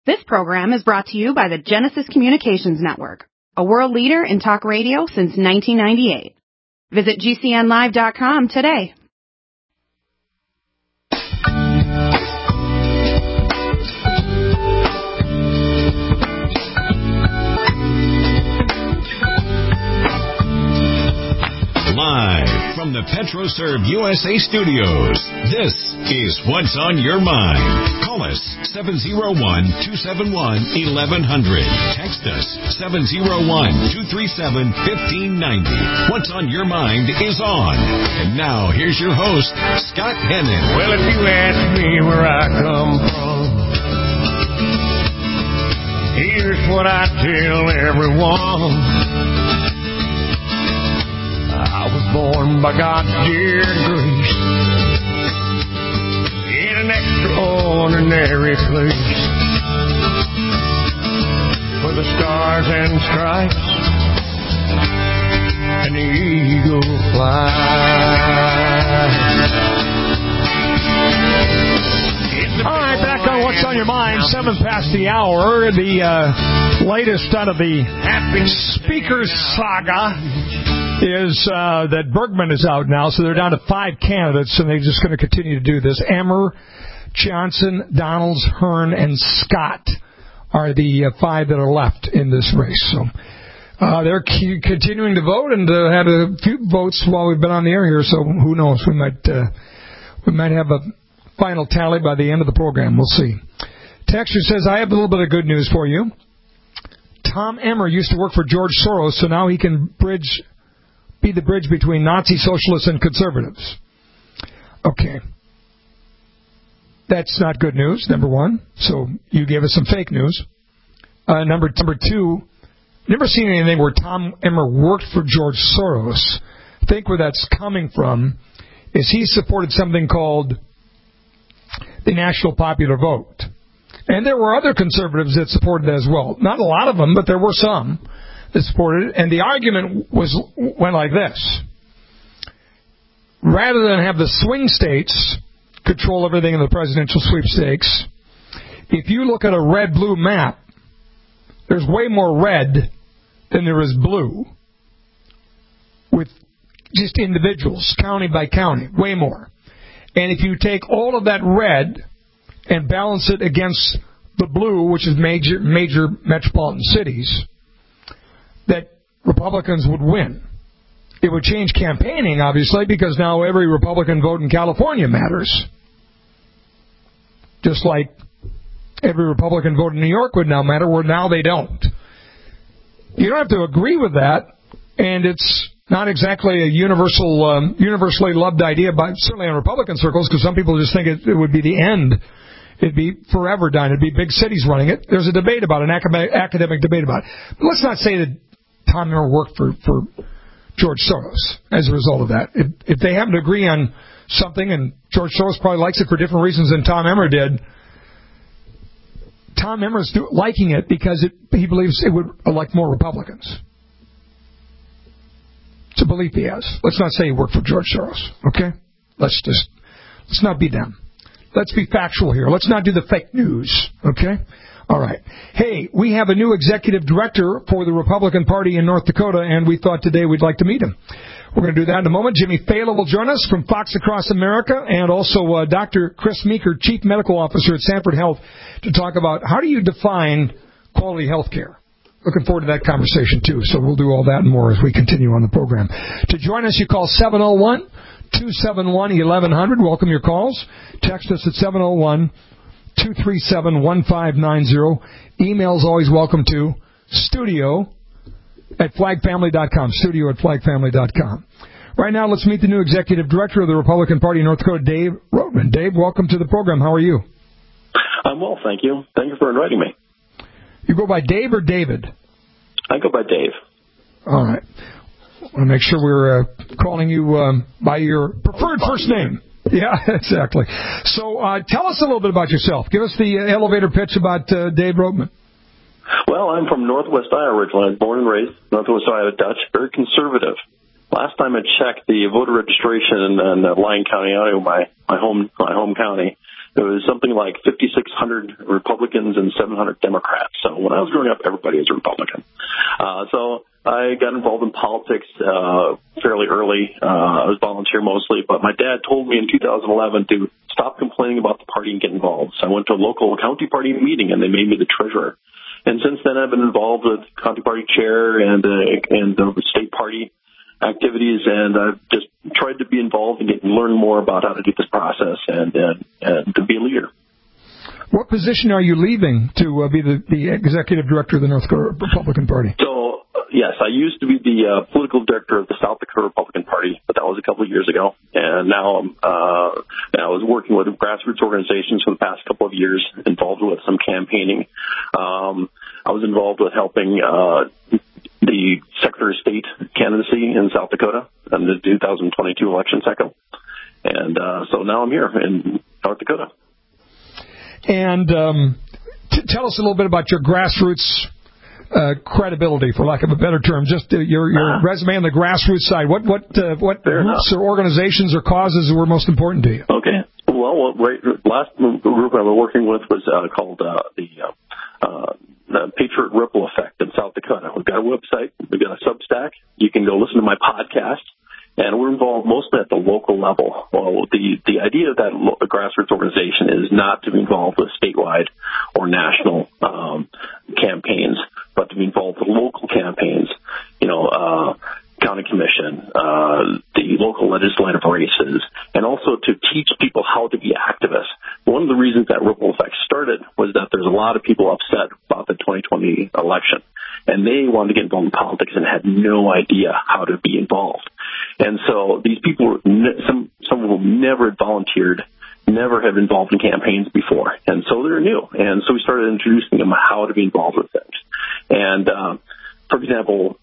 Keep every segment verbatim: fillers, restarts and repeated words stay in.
This program is brought to you by the Genesis Communications Network, a world leader in talk radio since nineteen ninety-eight. Visit G C N live dot com today. Live from the PetroServe U S A studios, this is What's on Your Mind. Call us seven oh one, two seven one, eleven hundred. Text us seven oh one, two three seven, one five nine oh. What's on Your Mind is on. And now, here's your host, Scott Hennon. Well, if you ask me where I come from, here's what I tell everyone. I was born by God's dear grace in an extraordinary place where the stars and stripes and the eagle fly. All right, back on What's on Your Mind, seven past the hour. The uh, latest out of the Speaker saga is uh, that Bergman is out now, so they're down to five candidates, and they're just going to continue to do this. Emmer, Johnson, Donalds, Hearn, and Scott are the uh, five that are left in this race. So uh, they're c- continuing to vote, and uh, had a few votes while we've been on the air here. So who knows? We might uh, we might have a final tally by the end of the program. We'll see. Texter says, I have a little bit of good news for you. Tom Emmer used to work for George Soros, so now he can bridge. be the bridge between Nazi socialists and conservatives. Okay. That's not good news, number one. So you gave us some fake news. Uh, number, number two, never seen anything where Tom Emmer worked for George Soros. I think where that's coming from is he supported something called the National Popular Vote. And there were other conservatives that supported that as well. Not a lot of them, but there were some that supported it, and the argument was went like this. Rather than have the swing states control everything in the presidential sweepstakes, if you look at a red-blue map, there's way more red than there is blue, with just individuals, county by county, way more. And if you take all of that red and balance it against the blue, which is major major metropolitan cities, that Republicans would win. It would change campaigning, obviously, because now every Republican vote in California matters. Just like every Republican vote in New York would now matter, where now they don't. You don't have to agree with that, and it's not exactly a universal, um, universally loved idea, by certainly in Republican circles, because some people just think it, it would be the end. It'd be forever done. It'd be big cities running it. There's a debate about it, an academic, academic debate about it. But let's not say that Tom Emmer worked for, for George Soros as a result of that. If, if they happen to agree on something, and George Soros probably likes it for different reasons than Tom Emmer did, Tom Emmer's do, liking it because it, he believes it would elect more Republicans. It's a belief he has. Let's not say he worked for George Soros, okay? Let's just, let's not be them. Let's be factual here. Let's not do the fake news, okay? All right. Hey, we have a new executive director for the Republican Party in North Dakota, and we thought today we'd like to meet him. We're going to do that in a moment. Jimmy Fahla will join us from Fox Across America, and also uh, Doctor Chris Meeker, Chief Medical Officer at Sanford Health, to talk about how do you define quality health care. Looking forward to that conversation, too. So we'll do all that and more as we continue on the program. To join us, you call seven oh one, two seven one, eleven hundred. Welcome your calls. Text us at seven oh one, two three seven, one five nine oh. Email's always welcome to studio at flag family dot com. Studio at flag family dot com. Right now, let's meet the new executive director of the Republican Party in North Dakota, Dave Roetman. Dave, welcome to the program. How are you? I'm well, thank you. Thank you for inviting me. You go by Dave or David? I go by Dave. All right. I want to make sure we're uh, calling you um, by your preferred first name. Yeah, exactly. So uh, tell us a little bit about yourself. Give us the elevator pitch about uh, Dave Roetman. Well, I'm from Northwest Iowa originally. I was born and raised Northwest Iowa Dutch, very conservative. Last time I checked the voter registration in, in Lyon County, Iowa, my, my home my home county, It was something like fifty-six hundred Republicans and seven hundred Democrats. So when I was growing up, everybody was a Republican. Uh, so I got involved in politics uh, fairly early. Uh, I was volunteer mostly, but my dad told me in two thousand eleven to stop complaining about the party and get involved. So I went to a local county party meeting, and they made me the treasurer. And since then, I've been involved with county party chair and uh, and the state party activities, and I've just tried to be involved and get learn more about how to do this process and and, and to be a leader. What position are you leaving to uh, be the, the executive director of the North Dakota Republican Party? So, uh, yes, I used to be the uh, political director of the South Dakota Republican Party, but that was a couple of years ago. And now I'm, uh, I was working with grassroots organizations for the past couple of years, involved with some campaigning. Um, I was involved with helping uh, the Secretary of State candidacy in South Dakota in the two thousand twenty-two election cycle. And uh, so now I'm here in North Dakota. And um, t- tell us a little bit about your grassroots uh, credibility, for lack of a better term. Just uh, your your uh, resume on the grassroots side. What what uh, what groups or organizations or causes were most important to you? Okay. Well, right, last group I was working with was uh, called uh, the, uh, uh, the Patriot Ripple Effect in South Dakota. We've got a website. We've got a Substack. You can go listen to my podcast. And we're involved mostly at the local level. Well, the, the idea of that lo- grassroots organization is not to be involved with statewide or national um, campaigns, but to be involved with local campaigns, you know, uh, county commission, uh, the local legislative races, and also to teach people how to be activists. One of the reasons that Ripple Effect started was that there's a lot of people upset about the twenty twenty election, and they wanted to get involved in politics and had no idea how to be involved. And so these people, some some of them never had volunteered, never had been involved in campaigns before, and so they're new. And so we started introducing them how to be involved with things. And uh, for example,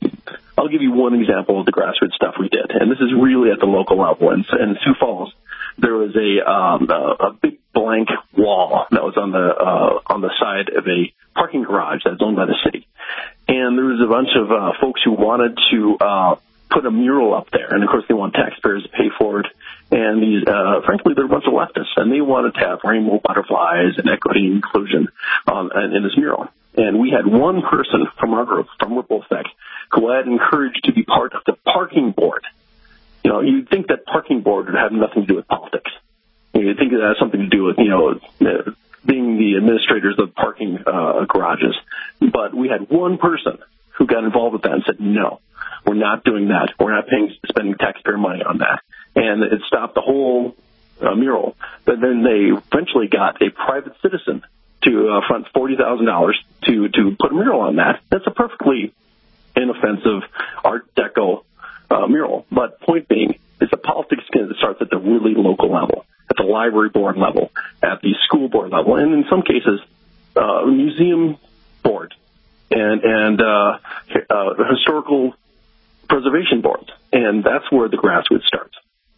I'll give you one example of the grassroots stuff we did, and this is really at the local level. In, in Sioux Falls, there was a, um, a, a big blank wall that was on the uh, on the side of a parking garage that's owned by the city, and there was a bunch of uh, folks who wanted to uh, put a mural up there, and of course they want taxpayers to pay for it. And these, uh, frankly, they're a bunch of leftists, and they wanted to have rainbow butterflies and equity and inclusion on, in this mural. And we had one person from our group, from Ripple Effect, who I had encouraged to be part of the parking board. You know, you'd think that parking board would have nothing to do with politics. You'd think it has something to do with, you know, being the administrators of parking uh, garages. But we had one person who got involved with that and said, no, we're not doing that. We're not paying, spending taxpayer money on that. And it stopped the whole uh, mural. But then they eventually got a private citizen to uh, front forty thousand dollars to, to put a mural on that. That's a perfectly inoffensive Art Deco uh, mural. But point being, it's a politics that starts at the really local level, at the library board level, at the school board level, and in some cases, uh, museum board and, and uh, uh, historical preservation boards. And that's where the grassroots starts.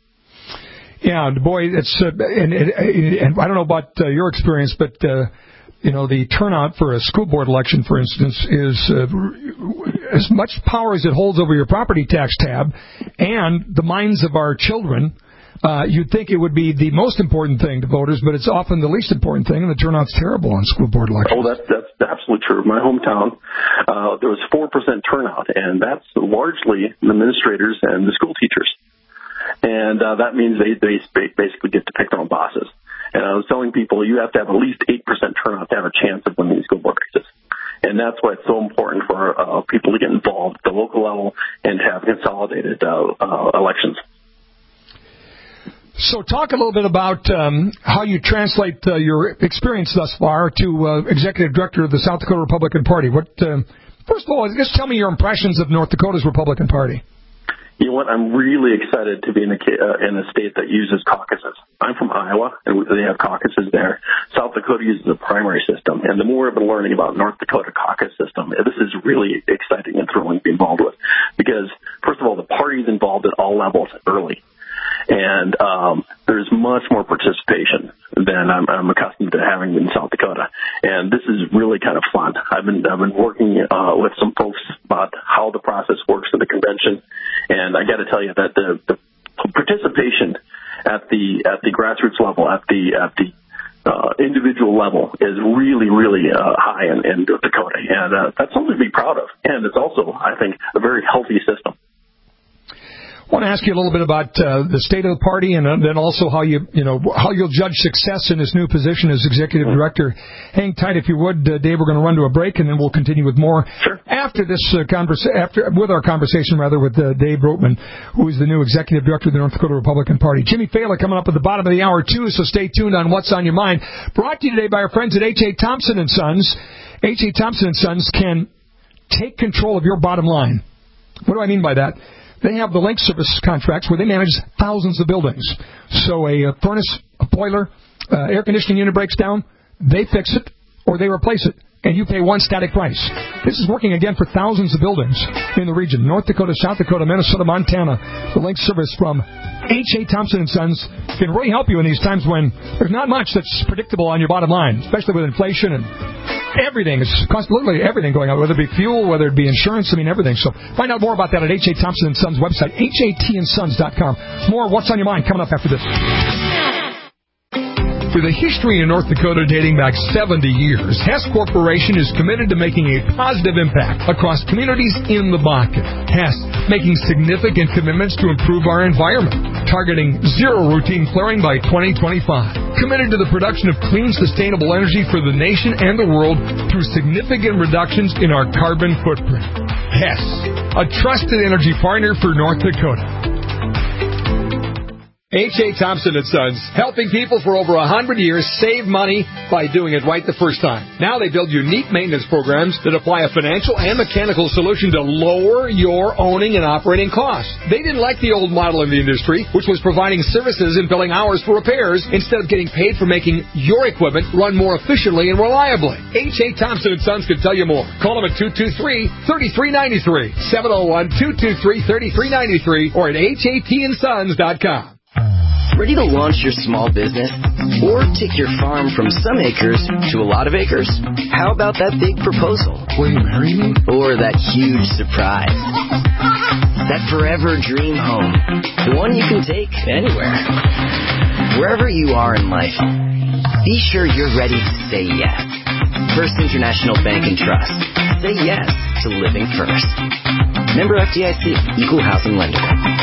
Yeah, boy, it's uh, and, and, and I don't know about uh, your experience, but uh, you know, the turnout for a school board election, for instance, is uh, as much power as it holds over your property tax tab and the minds of our children. Uh, you'd think it would be the most important thing to voters, but it's often the least important thing, and the turnout's terrible on school board elections. Oh, that's, that's absolutely true. My hometown, uh, there was four percent turnout, and that's largely the administrators and the school teachers. And uh, that means they, they basically get to pick their own bosses. And I was telling people you have to have at least eight percent turnout to have a chance of winning these school board races. And that's why it's so important for uh, people to get involved at the local level and to have consolidated uh, uh, elections. So talk a little bit about um, how you translate uh, your experience thus far to uh, executive director of the South Dakota Republican Party. What, uh, first of all, just tell me your impressions of North Dakota's Republican Party. You know what? I'm really excited to be in a, uh, in a state that uses caucuses. I'm from Iowa, and they have caucuses there. South Dakota uses a primary system, and the more I've been learning about North Dakota caucus system, this is really exciting and thrilling to be involved with. Because, first of all, the party's involved at all levels early. And um, there's much more participation than I'm, I'm accustomed to having in South Dakota. And this is really kind of fun. I've been I've been working uh, with some folks about how the process works in the convention. And I got to tell you that the, the participation at the at the grassroots level, at the at the uh, individual level, is really really uh, high in, in North Dakota, and uh, that's something to be proud of. And it's also, I think, a very healthy system. I want to ask you a little bit about uh, the state of the party, and uh, then also how you, you know, how you'll judge success in this new position as executive director. Hang tight, if you would, uh, Dave. We're going to run to a break, and then we'll continue with more sure. after this uh, conversa- after with our conversation rather with uh, Dave Roatman, who is the new executive director of the North Dakota Republican Party. Jimmy Fehler coming up at the bottom of the hour too. So stay tuned on What's on Your Mind. Brought to you today by our friends at H A Thompson and Sons. H A Thompson and Sons can take control of your bottom line. What do I mean by that? They have the link service contracts where they manage thousands of buildings. So a, a furnace, a boiler, uh, air conditioning unit breaks down, they fix it or they replace it, and you pay one static price. This is working again for thousands of buildings in the region. North Dakota, South Dakota, Minnesota, Montana. The link service from H A Thompson and Sons can really help you in these times when there's not much that's predictable on your bottom line, especially with inflation and everything. It's cost literally everything going on, whether it be fuel, whether it be insurance, I mean everything. So find out more about that at H A Thompson and Sons website, H A T and sons dot com. More What's on Your Mind coming up after this. With a history in North Dakota dating back seventy years, Hess Corporation is committed to making a positive impact across communities in the Bakken. Hess making significant commitments to improve our environment, targeting zero routine flaring by twenty twenty-five. Committed to the production of clean, sustainable energy for the nation and the world through significant reductions in our carbon footprint. Hess, a trusted energy partner for North Dakota. H A Thompson and Sons, helping people for over one hundred years save money by doing it right the first time. Now they build unique maintenance programs that apply a financial and mechanical solution to lower your owning and operating costs. They didn't like the old model in the industry, which was providing services and billing hours for repairs instead of getting paid for making your equipment run more efficiently and reliably. H A Thompson and Sons can tell you more. Call them at two two three, three three nine three, seven oh one, two two three, three three nine three, or at H A T and sons dot com. Ready to launch your small business? Or take your farm from some acres to a lot of acres? How about that big proposal? Will you marry me? Or that huge surprise? That forever dream home. The one you can take anywhere. Wherever you are in life, be sure you're ready to say yes. First International Bank and Trust. Say yes to living first. Member F D I C, Equal Housing Lender.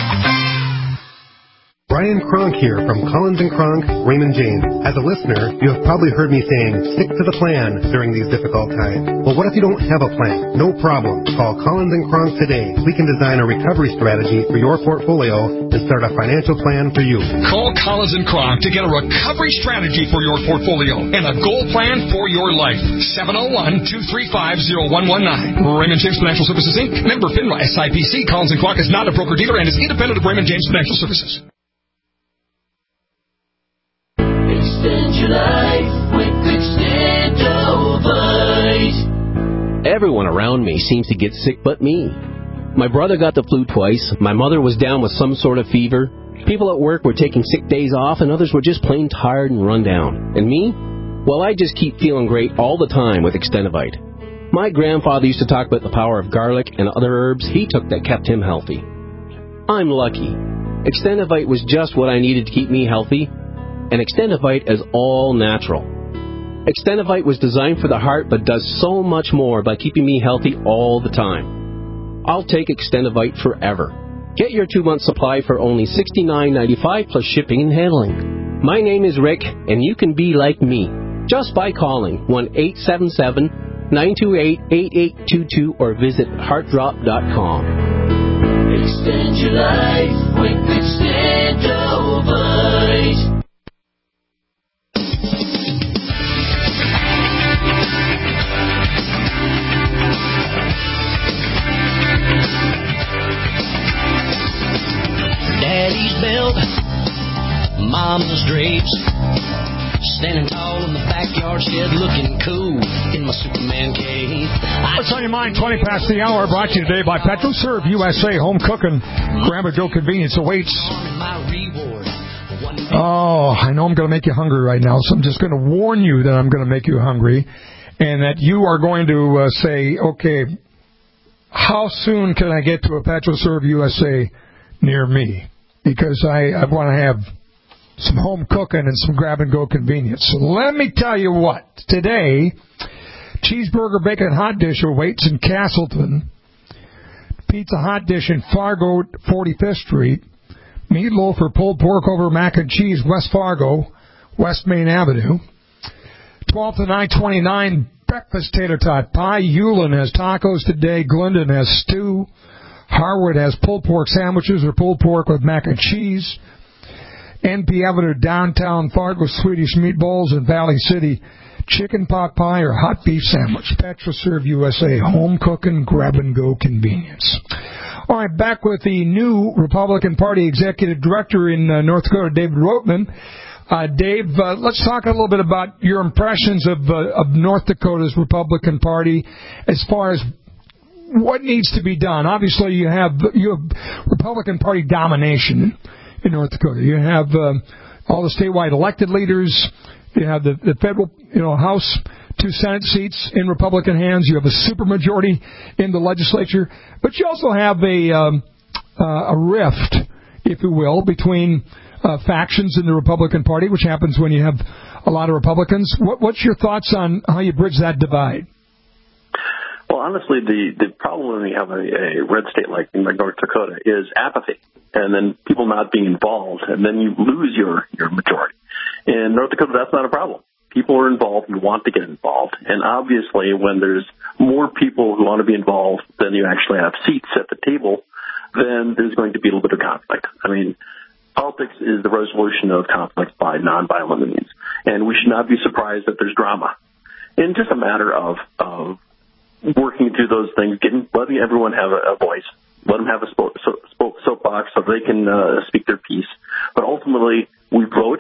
Brian Kronk here from Collins and Kronk, Raymond James. As a listener, you have probably heard me saying, stick to the plan during these difficult times. Well, what if you don't have a plan? No problem. Call Collins and Kronk today. We can design a recovery strategy for your portfolio and start a financial plan for you. Call Collins and Kronk to get a recovery strategy for your portfolio and a goal plan for your life. seven oh one, two three five, oh one one nine. Raymond James Financial Services, Incorporated. Member FINRA S I P C. Collins and Kronk is not a broker-dealer and is independent of Raymond James Financial Services. Extend your life with Extendovite. Everyone around me seems to get sick but me. My brother got the flu twice. My mother was down with some sort of fever. People at work were taking sick days off, and others were just plain tired and run down. And me? Well, I just keep feeling great all the time with Extendovite. My grandfather used to talk about the power of garlic and other herbs he took that kept him healthy. I'm lucky. Extendovite was just what I needed to keep me healthy. And Extendovite is all natural. Extendovite was designed for the heart but does so much more by keeping me healthy all the time. I'll take Extendovite forever. Get your two-month supply for only sixty-nine ninety-five plus shipping and handling. My name is Rick, and you can be like me just by calling one eight seven seven, nine two eight, eight eight two two or visit heart drop dot com. Extend your life with Extendovite. Daddy's belt, Mama's drapes, standing tall in the backyard shed, looking cool in my Superman cape. What's on your mind? twenty past the hour. Brought to you today by PetroServe U S A. Home cooking, Grandma Joe convenience awaits. Oh, I know I'm going to make you hungry right now, so I'm just going to warn you that I'm going to make you hungry, and that you are going to uh, say, okay, how soon can I get to a PetroServe U S A near me? Because I, I want to have some home cooking and some grab-and-go convenience. So let me tell you what. Today, cheeseburger bacon hot dish awaits in Castleton, pizza hot dish in Fargo, forty-fifth Street, meatloaf or pulled pork over mac and cheese, West Fargo, West Main Avenue, twelfth and I twenty-nine, breakfast tater tot pie. Hewlin has tacos today. Glendon has stew. Harwood has pulled pork sandwiches or pulled pork with mac and cheese. N P Avenue downtown Fargo Swedish meatballs, and Valley City chicken pot pie or hot beef sandwich. PetroServe U S A, home cooking, grab-and-go convenience. All right, back with the new Republican Party Executive Director in uh, North Dakota, David Roatman. Uh, Dave, uh, let's talk a little bit about your impressions of, uh, of North Dakota's Republican Party as far as what needs to be done. Obviously, you have you have Republican Party domination in North Dakota. You have um, all the statewide elected leaders. You have the, the federal, you know, House, two Senate seats in Republican hands. You have a supermajority in the legislature, but you also have a um, uh, a rift, if you will, between uh, factions in the Republican Party, which happens when you have a lot of Republicans. What, what's your thoughts on how you bridge that divide? Well, honestly, the, the problem when we have a, a red state like, like North Dakota is apathy, and then people not being involved, and then you lose your, your majority. In North Dakota, that's not a problem. People are involved and want to get involved, and obviously when there's more people who want to be involved than you actually have seats at the table, then there's going to be a little bit of conflict. I mean, politics is the resolution of conflict by nonviolent means, and we should not be surprised that there's drama. And just a matter of, of working through those things, getting, letting everyone have a, a voice, let them have a spoke, so, spoke, soapbox so they can uh, speak their piece. But ultimately, we vote,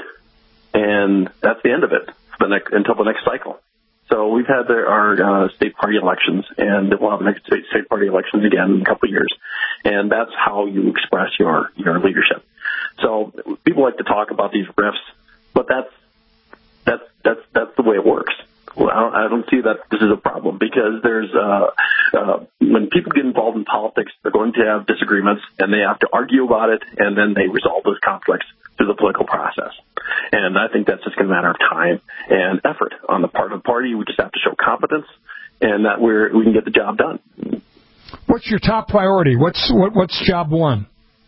and that's the end of it for the next, until the next cycle. So we've had there, our uh, state party elections, and we'll have the next state, state party elections again in a couple of years. And that's how you express your, your leadership. So people like to talk about these rifts, but that's that's that's that's the way it works. Well, I don't, I don't see that this is a problem, because there's uh, uh, when people get involved in politics, they're going to have disagreements, and they have to argue about it, and then they resolve those conflicts through the political process. And I think that's just going to matter of time and effort on the part of the party. We just have to show competence, and that we're we can get the job done. What's your top priority? What's what, what's job one?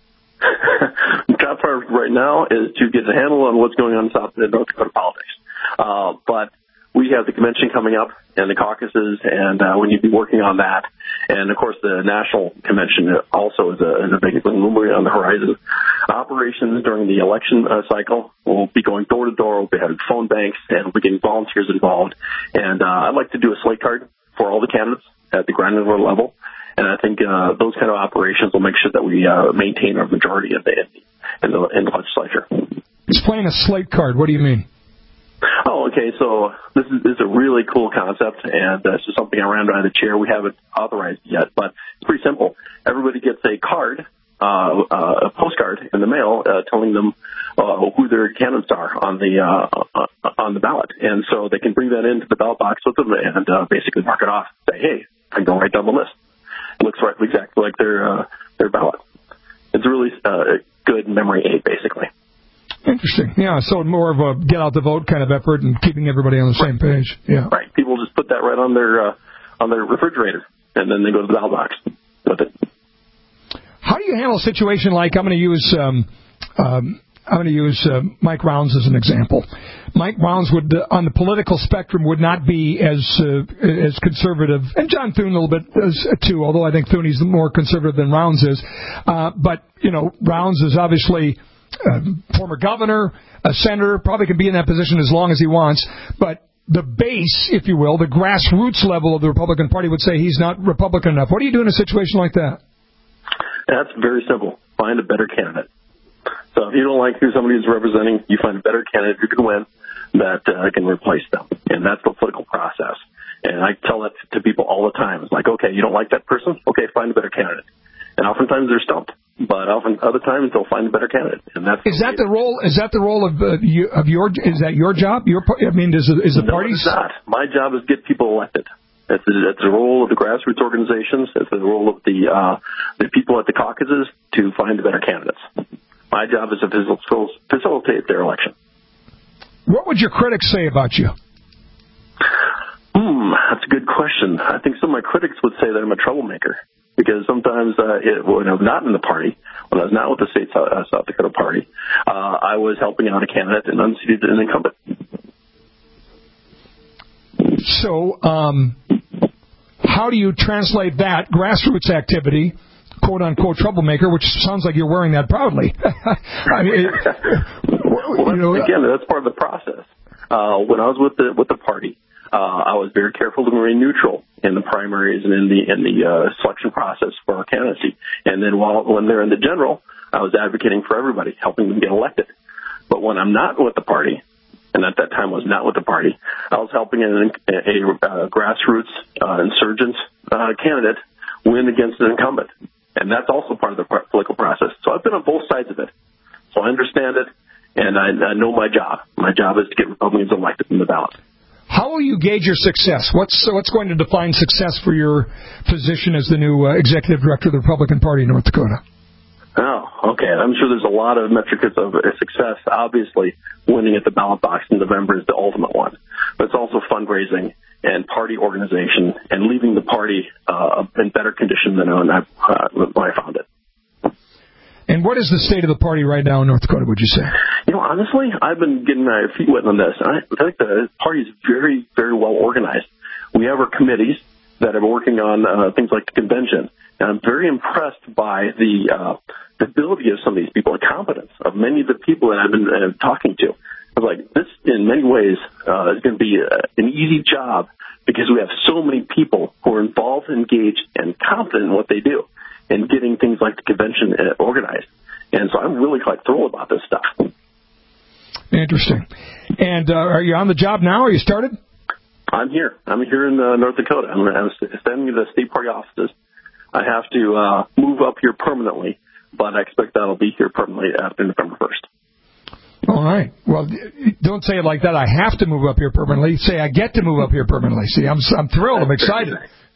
The top priority right now is to get a handle on what's going on in South and North Dakota politics. Uh, but we have the convention coming up and the caucuses, and uh, we need to be working on that. And, of course, the national convention also is a, is a big thing on the horizon. Operations during the election uh, cycle will be going door to door. We'll be having phone banks, and we'll be getting volunteers involved. And uh, I'd like to do a slate card for all the candidates at the granular level. And I think uh, those kind of operations will make sure that we uh, maintain our majority in the, in the, in the legislature. Explain a slate card. What do you mean? Oh, okay. So this is, this is a really cool concept, and uh, this is something I ran by the chair. We haven't authorized it yet, but it's pretty simple. Everybody gets a card, uh, uh, a postcard in the mail, uh, telling them uh, who their candidates are on the uh, on the ballot, and so they can bring that into the ballot box with them and uh, basically mark it off. Say, hey, I'm going right down the list. It looks right, exactly like their uh, their ballot. It's a really uh, good memory aid, basically. Interesting. Yeah, so more of a get out the vote kind of effort and keeping everybody on the same page. Yeah. Right. People just put that right on their uh, on their refrigerator, and then they go to the ballot box with it. How do you handle a situation like, I'm going to use um, um, I'm going to use uh, Mike Rounds as an example. Mike Rounds would, uh, on the political spectrum, would not be as uh, as conservative, and John Thune a little bit as, uh, too, although I think Thune's more conservative than Rounds is. Uh, but, you know, Rounds is obviously a former governor, a senator, probably can be in that position as long as he wants, but the base, if you will, the grassroots level of the Republican Party would say he's not Republican enough. What do you do in a situation like that? That's very simple. Find a better candidate. So if you don't like who somebody is representing, you find a better candidate who can win that uh, can replace them. And that's the political process. And I tell that to people all the time. It's like, okay, you don't like that person? Okay, find a better candidate. And oftentimes they're stumped, but often other times they'll find a better candidate. And that's is that the role? Is that the role of uh, you, of your? Is that your job? Your I mean, is is the no, party's? It's not. My job is to get people elected. It's the, it's the role of the grassroots organizations. It's the role of the uh, the people at the caucuses to find the better candidates. My job is to facil- facilitate their election. What would your critics say about you? Hmm, that's a good question. I think some of my critics would say that I'm a troublemaker because sometimes uh, it, when I was not in the party, when I was not with the state uh, South Dakota party, uh, I was helping out a candidate and unseated an incumbent. So, um, how do you translate that grassroots activity, quote-unquote troublemaker, which sounds like you're wearing that proudly? I mean, it, well, you know, again, that's part of the process. Uh, when I was with the with the party, uh, I was very careful to remain neutral in the primaries and in the in the uh, selection process for our candidacy. And then while when they're in the general, I was advocating for everybody, helping them get elected. But when I'm not with the party, and at that time was not with the party, I was helping an, a, a uh, grassroots uh, insurgent uh, candidate win against an incumbent. And that's also part of the political process. So I've been on both sides of it. So I understand it, and I, I know my job. My job is to get Republicans elected in the ballot. How will you gauge your success? What's what's going to define success for your position as the new uh, executive director of the Republican Party in North Dakota? Oh, okay. I'm sure there's a lot of metrics of success. Obviously, winning at the ballot box in November is the ultimate one. But it's also fundraising and party organization and leaving the party uh, in better condition than when I, uh, when I found it. And what is the state of the party right now in North Dakota, would you say? You know, honestly, I've been getting my feet wet on this. I think the party is very, very well organized. We have our committees that are working on uh, things like the convention. And I'm very impressed by the, uh, the ability of some of these people, the competence of many of the people that I've been uh, talking to. I was like, this, in many ways, uh, is going to be uh, an easy job because we have so many people who are involved, engaged, and confident in what they do and getting things like the convention uh, organized. And so I'm really quite thrilled about this stuff. Interesting. And uh, are you on the job now? Are you started? I'm here. I'm here in uh, North Dakota. I'm, I'm standing in the state party offices. I have to uh, move up here permanently, but I expect that I'll be here permanently after November first. All right. Well, don't say it like that. I have to move up here permanently. Say I get to move up here permanently. See, I'm I'm thrilled. I'm excited.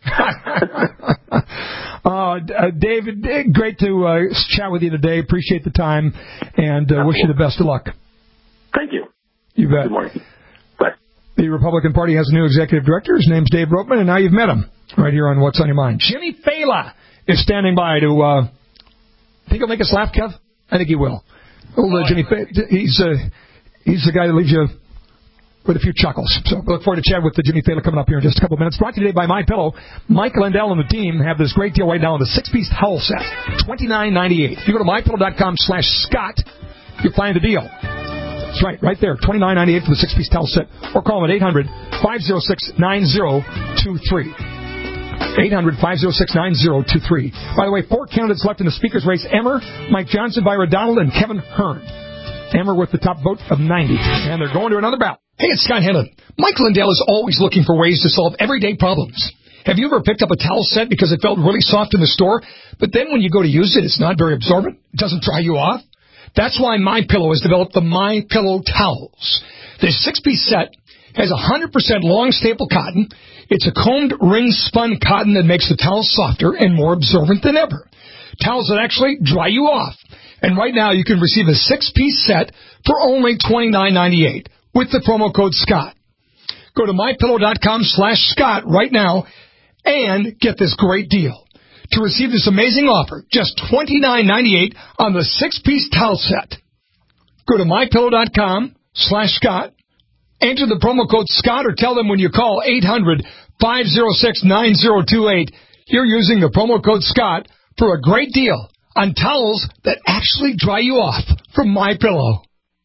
uh, David, great to uh, chat with you today. Appreciate the time, and uh, wish you the best of luck. Thank you. You bet. Good morning. Bye. The Republican Party has a new executive director. His name's Dave Ropeman, and now you've met him right here on What's on Your Mind. Jimmy Fela is standing by to. Uh, think he'll make us laugh, Kev? I think he will. Old uh, Jimmy Fela, he's uh, he's the guy that leaves you with a few chuckles. So we look forward to chat with the Jimmy Fela coming up here in just a couple of minutes. Brought to you today by MyPillow. Mike Lindell and the team have this great deal right now on the six-piece towel set, twenty-nine ninety-eight. If you go to mypillow.com slash Scott, you'll find the deal. That's right, right there, twenty-nine ninety-eight for the six-piece towel set. Or call them at eight hundred, five oh six, nine oh two three. eight hundred, five oh six, nine oh two three. By the way, four candidates left in the speaker's race. Emmer, Mike Johnson, Byra Donald, and Kevin Hearn. Emmer with the top vote of ninety. And they're going to another ballot. Hey, it's Scott Hennon. Mike Lindell is always looking for ways to solve everyday problems. Have you ever picked up a towel set because it felt really soft in the store, but then when you go to use it, it's not very absorbent? It doesn't dry you off? That's why MyPillow has developed the MyPillow towels. This six-piece set has one hundred percent long staple cotton. It's a combed ring-spun cotton that makes the towels softer and more absorbent than ever. Towels that actually dry you off. And right now you can receive a six-piece set for only twenty-nine ninety-eight with the promo code Scott. Go to mypillow.com slash Scott right now and get this great deal. To receive this amazing offer, just twenty-nine ninety-eight on the six-piece towel set. Go to mypillow.com slash Scott. Enter the promo code Scott or tell them when you call eight hundred, five oh six, nine oh two eight you're using the promo code Scott for a great deal on towels that actually dry you off from MyPillow.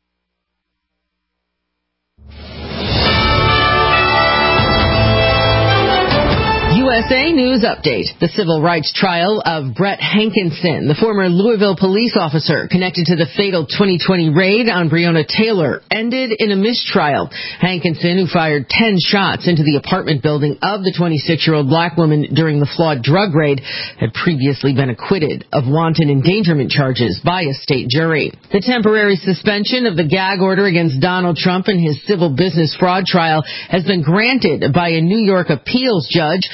U S A News Update. The civil rights trial of Brett Hankinson, the former Louisville police officer connected to the fatal twenty twenty raid on Breonna Taylor, ended in a mistrial. Hankinson, who fired ten shots into the apartment building of the twenty-six-year-old black woman during the flawed drug raid, had previously been acquitted of wanton endangerment charges by a state jury. The temporary suspension of the gag order against Donald Trump and his civil business fraud trial has been granted by a New York appeals judge, with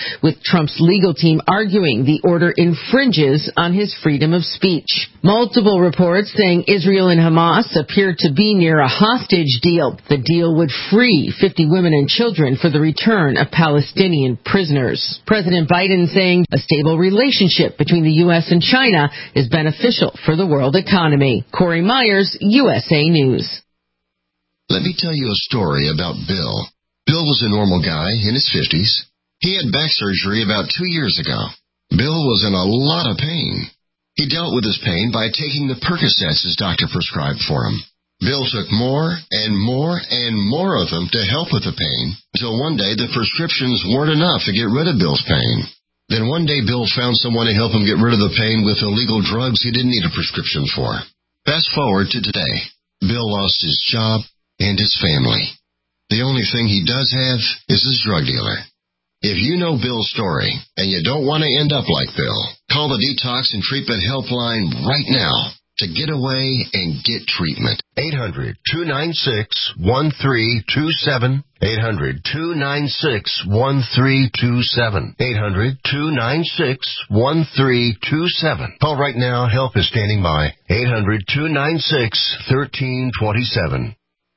Trump's legal team arguing the order infringes on his freedom of speech. Multiple reports saying Israel and Hamas appear to be near a hostage deal. The deal would free fifty women and children for the return of Palestinian prisoners. President Biden saying a stable relationship between the U S and China is beneficial for the world economy. Corey Myers, U S A News. Let me tell you a story about Bill. Bill was a normal guy in his fifties. He had back surgery about two years ago. Bill was in a lot of pain. He dealt with his pain by taking the Percocets his doctor prescribed for him. Bill took more and more and more of them to help with the pain, until one day the prescriptions weren't enough to get rid of Bill's pain. Then one day Bill found someone to help him get rid of the pain with illegal drugs he didn't need a prescription for. Fast forward to today. Bill lost his job and his family. The only thing he does have is his drug dealer. If you know Bill's story and you don't want to end up like Bill, call the Detox and Treatment Helpline right now to get away and get treatment. eight hundred, two nine six, one three two seven. eight hundred, two nine six, one three two seven. eight hundred, two nine six, one three two seven. Call right now. Help is standing by. eight hundred, two nine six, one three two seven.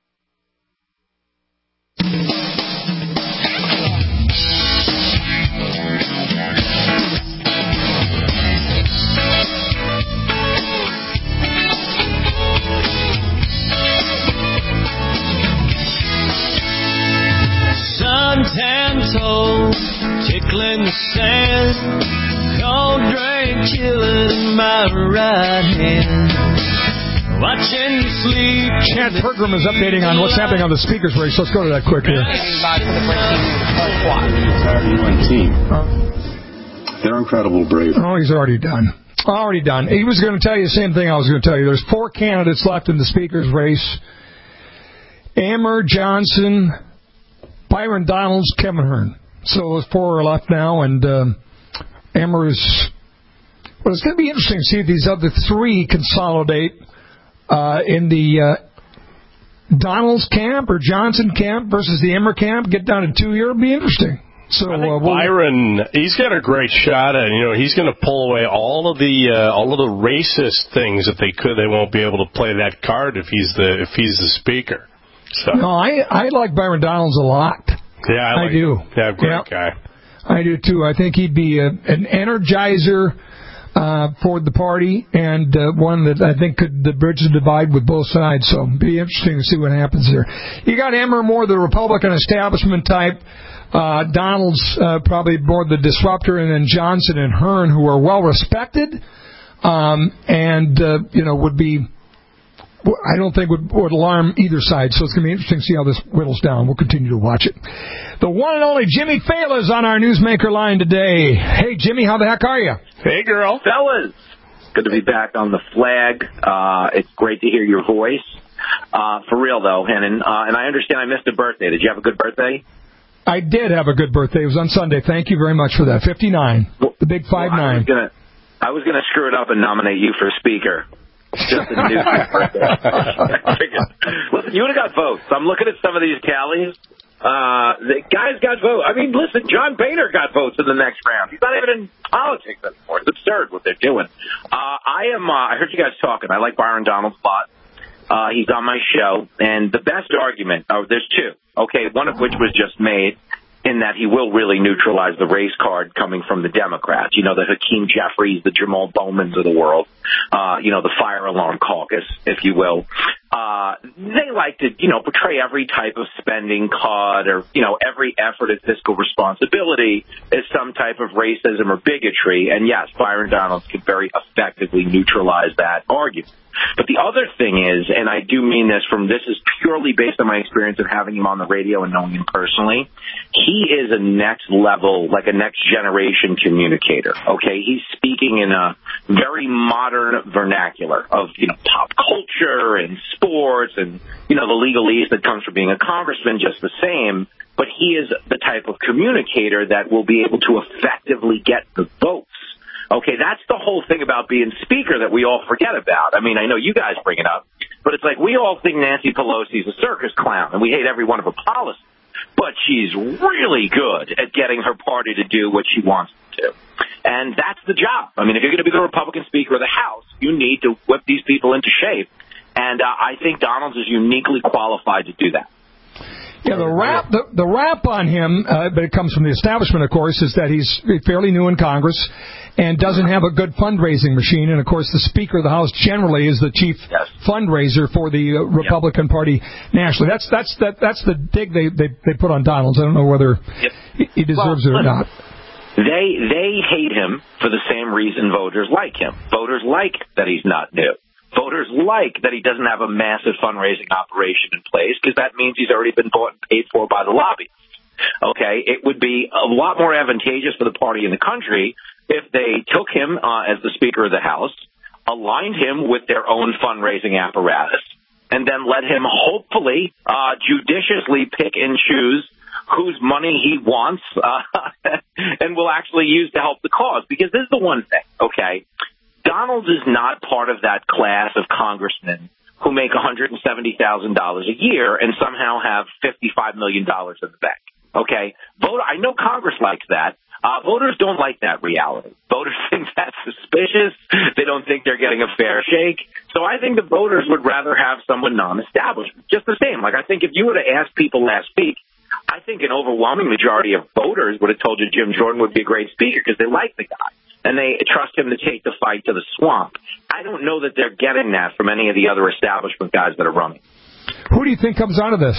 Suntan toe, tickling the sand, cold drink chilling in my right hand. Watching you sleep. Chad Pergram is updating on what's happening on the speakers race. Let's go to that quick here. They're incredible brave. Oh, he's already done. Already done. He was going to tell you the same thing I was going to tell you. There's four candidates left in the speakers race. Amber, Johnson, Byron Donalds, Kevin Hearn. So those four are left now, and um, Amber is... Well, it's going to be interesting to see if these other three consolidate uh, in the uh, Donalds camp or Johnson camp versus the Emmer camp. Get down to two here. It'll be interesting. So I think uh, we'll, Byron, he's got a great shot at. You know, he's going to pull away all of the uh, all of the racist things that they could. They won't be able to play that card if he's the if he's the speaker. So no, I I like Byron Donalds a lot. Yeah, I, like I do. Him. Yeah, great yeah. guy. I do too. I think he'd be a, an energizer uh, for the party, and uh, one that I think could bridge the divide with both sides. So it'd be interesting to see what happens there. You got Emmer more the Republican establishment type. Uh, Donald's uh, probably more the disruptor, and then Johnson and Hearn, who are well respected, um, and uh, you know would be. I don't think would, would alarm either side, so it's going to be interesting to see how this whittles down. We'll continue to watch it. The one and only Jimmy Fela is on our Newsmaker line today. Hey, Jimmy, how the heck are you? Hey, girl. Fellas, good to be back on the flag. Uh, it's great to hear your voice. Uh, for real, though, Hennon, uh, and I understand I missed a birthday. Did you have a good birthday? I did have a good birthday. It was on Sunday. Thank you very much for that. fifty-nine, the big five well, nine. I was going to screw it up and nominate you for speaker. Just a new birthday. Listen, you would have got votes. I'm looking at some of these tallies. Uh, the guys got votes. I mean, listen, John Boehner got votes in the next round. He's not even in politics anymore. It's absurd what they're doing. Uh, I am. Uh, I heard you guys talking. I like Byron Donalds a lot. Uh, he's on my show, and the best argument, oh, there's two, okay, one of which was just made, in that he will really neutralize the race card coming from the Democrats. You know, the Hakeem Jeffries, the Jamal Bowmans of the world, uh, you know, the fire alarm caucus, if you will. Uh, they like to, you know, portray every type of spending cut or, you know, every effort at fiscal responsibility as some type of racism or bigotry. And yes, Byron Donalds could very effectively neutralize that argument. But the other thing is, and I do mean this from, this is purely based on my experience of having him on the radio and knowing him personally, he is a next level, like a next generation communicator, okay? He's speaking in a very modern vernacular of, you know, pop culture and sports and, you know, the legalese that comes from being a congressman just the same, but he is the type of communicator that will be able to effectively get the votes. Okay, that's the whole thing about being speaker that we all forget about. I mean, I know you guys bring it up, but it's like we all think Nancy Pelosi's a circus clown, and we hate every one of her policies. but she's really good at getting her party to do what she wants them to. And that's the job. I mean, if you're going to be the Republican Speaker of the House, you need to whip these people into shape. And uh, I think Donalds is uniquely qualified to do that. Yeah, the rap the, the rap on him, uh, but it comes from the establishment, of course, is that he's fairly new in Congress and doesn't have a good fundraising machine. And, of course, the Speaker of the House generally is the chief yes. fundraiser for the uh, Republican yep. Party nationally. That's that's that, that's the dig they, they, they put on Donalds. I don't know whether yep. he deserves well, it or not. They they hate him for the same reason voters like him. Voters like that he's not new. Voters like that he doesn't have a massive fundraising operation in place because that means he's already been bought and paid for by the lobbyists. Okay, it would be a lot more advantageous for the party in the country if they took him uh, as the Speaker of the House, aligned him with their own fundraising apparatus, and then let him hopefully uh, judiciously pick and choose whose money he wants uh, and will actually use to help the cause. Because this is the one thing, okay? Donalds is not part of that class of congressmen who make one hundred seventy thousand dollars a year and somehow have fifty-five million dollars in the bank. Okay? Vote, I know Congress likes that. Uh, voters don't like that reality. Voters think that's suspicious. They don't think they're getting a fair shake. So I think the voters would rather have someone non-established. Just the same. Like, I think if you were to ask people last week, I think an overwhelming majority of voters would have told you Jim Jordan would be a great speaker because they like the guy. And they trust him to take the fight to the swamp. I don't know that they're getting that from any of the other establishment guys that are running. Who do you think comes out of this?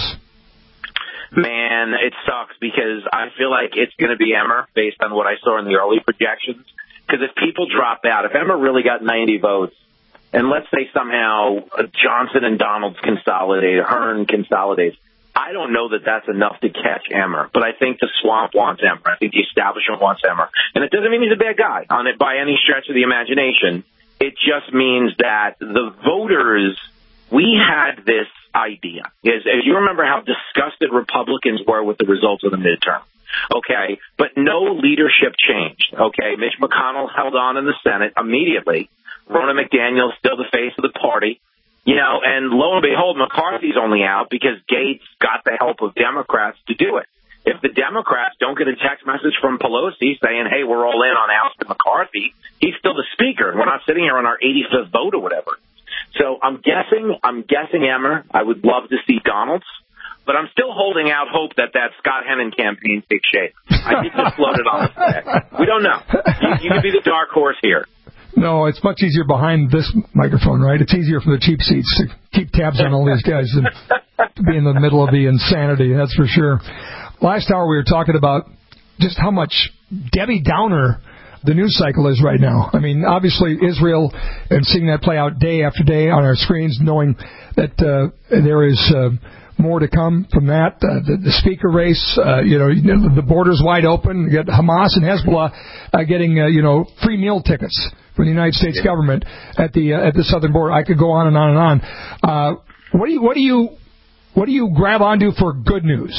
Man, it sucks because I feel like it's going to be Emmer based on what I saw in the early projections. Because if people drop out, if Emmer really got ninety votes, and let's say somehow Johnson and Donalds consolidate, Hearn consolidates, I don't know that that's enough to catch Emmer, but I think the swamp wants Emmer. I think the establishment wants Emmer. And it doesn't mean he's a bad guy on it by any stretch of the imagination. It just means that the voters, we had this idea. As, as you remember how disgusted Republicans were with the results of the midterm. Okay, but no leadership changed. Okay, Mitch McConnell held on in the Senate immediately. Ronna McDaniel still the face of the party. You know, and lo and behold, McCarthy's only out because Gates got the help of Democrats to do it. If the Democrats don't get a text message from Pelosi saying, hey, we're all in on ousting McCarthy, he's still the speaker. We're not sitting here on our eighty-fifth vote or whatever. So I'm guessing, I'm guessing Emmer. I would love to see Donalds, but I'm still holding out hope that that Scott Hennon campaign takes shape. I think just floated on the flag. We don't know. You, you could be the dark horse here. No, it's much easier behind this microphone, right? It's easier from the cheap seats to keep tabs on all these guys than to be in the middle of the insanity, that's for sure. Last hour we were talking about just how much Debbie Downer the news cycle is right now. I mean, obviously Israel, and seeing that play out day after day on our screens, knowing that uh, there is uh, more to come from that. Uh, the, the speaker race, uh, you know, the border's wide open. You got Hamas and Hezbollah uh, getting, uh, you know, free meal tickets from the United States government at the uh, at the southern border. I could go on and on and on. Uh, what do you what do you what do you grab onto for good news?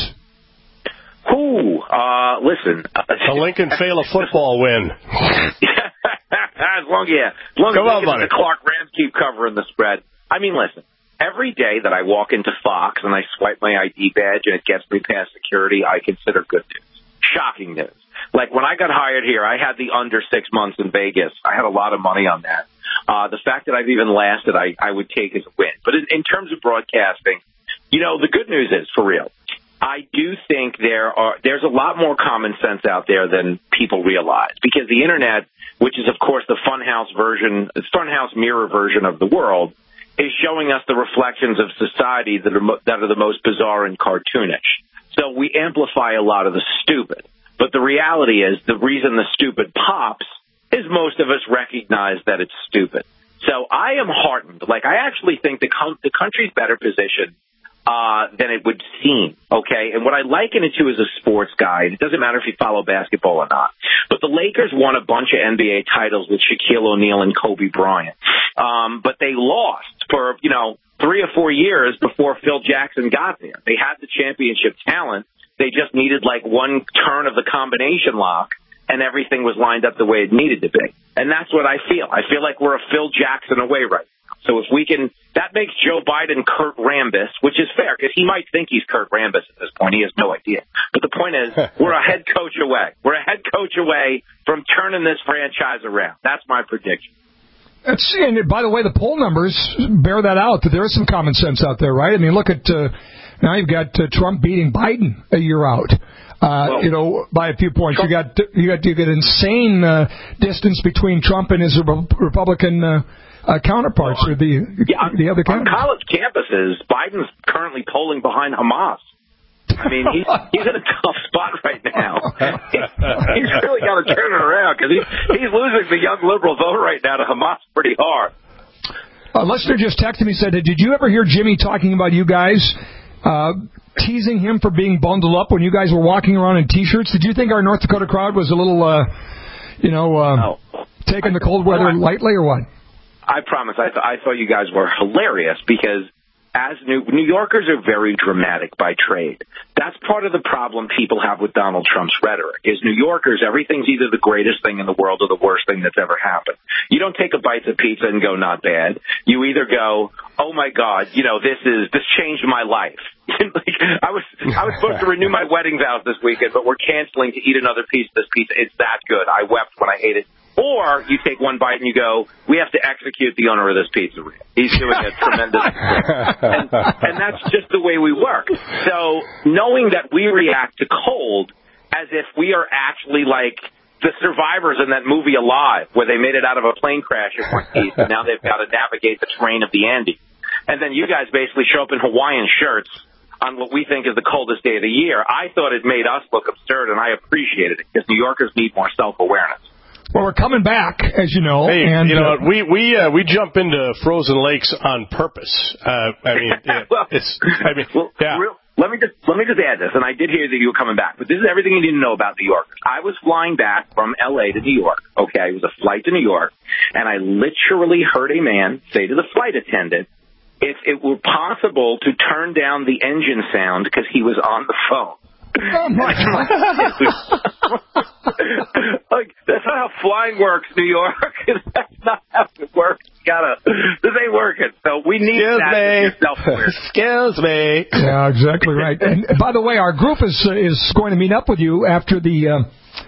Ooh, uh, listen, the Lincoln Fela football win. as long yeah, as long Come as on, the Clark Rams keep covering the spread. I mean, listen. Every day that I walk into Fox and I swipe my I D badge and it gets me past security, I consider good news. Shocking news. Like when I got hired here, I had the under six months in Vegas. I had a lot of money on that. Uh, the fact that I've even lasted, I, I would take as a win. But in, in terms of broadcasting, you know, the good news is, for real, I do think there are there's a lot more common sense out there than people realize. Because the Internet, which is, of course, the funhouse version, the funhouse mirror version of the world, is showing us the reflections of society that are mo- that are the most bizarre and cartoonish. So we amplify a lot of the stupid. But the reality is the reason the stupid pops is most of us recognize that it's stupid. So I am heartened. Like, I actually think the, com- the country's better positioned uh, than it would seem, okay? And what I liken it to is a sports guy. It doesn't matter if you follow basketball or not. But the Lakers won a bunch of N B A titles with Shaquille O'Neal and Kobe Bryant. Um, but they lost for, you know, three or four years before Phil Jackson got there. They had the championship talent. They just needed, like, one turn of the combination lock, and everything was lined up the way it needed to be. And that's what I feel. I feel like we're a Phil Jackson away right now. So if we can That makes Joe Biden Kurt Rambis, which is fair because he might think he's Kurt Rambis at this point. He has no idea. But the point is, we're a head coach away. We're a head coach away from turning this franchise around. That's my prediction. Let's see, and by the way, the poll numbers bear that out, that there is some common sense out there, right? I mean, look at, uh, now you've got uh, Trump beating Biden a year out. Uh, well, you know, by a few points. Trump, you got you got you got insane uh, distance between Trump and his Republican uh, uh, counterparts, well, or the yeah, the other on counterparts. college campuses, Biden's currently polling behind Hamas. I mean, he's he's in a tough spot right now. He's really got to turn it around because he's he's losing the young liberal vote right now to Hamas pretty hard. A listener just texted me and said, "Did you ever hear Jimmy talking about you guys?" Uh, teasing him for being bundled up when you guys were walking around in T-shirts. Did you think our North Dakota crowd was a little, uh, you know, uh, no. taking the cold weather lightly or what? I promise. I, th- I thought you guys were hilarious because as New, New Yorkers are very dramatic by trade. That's part of the problem people have with Donald Trump's rhetoric is New Yorkers, everything's either the greatest thing in the world or the worst thing that's ever happened. You don't take a bite of pizza and go, not bad. You either go, oh my God, you know, this is, this changed my life. like, I was, I was supposed to renew my wedding vows this weekend, but we're canceling to eat another piece of this pizza. It's that good. I wept when I ate it. Or you take one bite and you go, we have to execute the owner of this pizzeria. He's doing a tremendous and, and that's just the way we work. So knowing that we react to cold as if we are actually like the survivors in that movie Alive, where they made it out of a plane crash in one piece, and now they've got to navigate the terrain of the Andes. And then you guys basically show up in Hawaiian shirts on what we think is the coldest day of the year. I thought it made us look absurd, and I appreciated it, because New Yorkers need more self-awareness. Well, we're coming back, as you know. Hey, and, you know, uh, we we uh, we jump into frozen lakes on purpose. Uh, I mean, well, it's. I mean, well, yeah. Real, let me just let me just add this, and I did hear that you were coming back, but this is everything you need to know about New Yorkers. I was flying back from L A to New York. Okay, it was a flight to New York, and I literally heard a man say to the flight attendant, if it were possible to turn down the engine sound because he was on the phone. Oh my God. Like, that's not how flying works, New York. That's not how it works. You gotta, this ain't working. So we need Excuse that. Me. Excuse me. Yeah, exactly right. And by the way, our group is uh, is going to meet up with you after the